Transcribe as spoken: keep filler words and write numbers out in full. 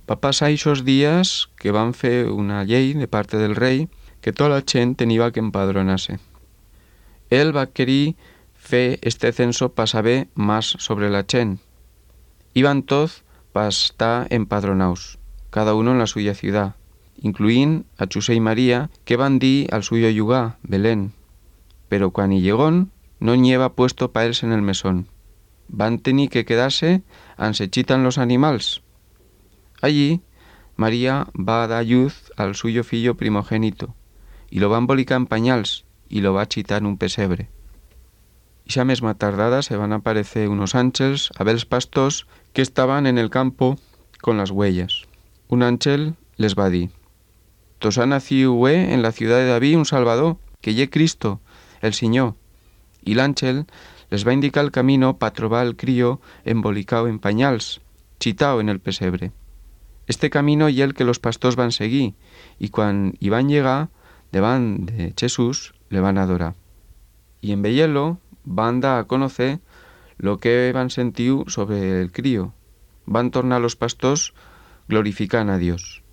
Va passar eixos dies que van fer una llei de parte del rei que tota la gent tenia que empadronar-se. Él va querer fer este censo para saber más sobre la gent. Iban todos para estar empadronados, cada uno en la suya ciudad, incluint a José y María, que van dir al suyo lugar, Belén. Pero quan hi llegón, no lleva puesto pa ells en el mesón. Van tenir que quedarse an se chitan los animals. Allí, María va a dar luz al suyo fillo primogénito, y lo va embolicar en pañals, y lo va a chitar en un pesebre. Ixa mesma tardada se van a aparecer unos ángeles a ver els pastors que estaban en el campo con las huellas. Un ángel les va a dir: «Tos ha nacido hue en la ciudad de David un Salvador, que ye Cristo, el Señor». Y l'ángel les va indicar el camino pa trobar el crío embolicao en pañals, chitao en el pesebre. Este camino ye el que los pastors van seguir, y cuan hi van llegar, devant de Jesús, le van adorar. Y en veyelo van dar a conocer lo que van sentiu sobre el crío. Van tornar los pastors glorificant a Dios.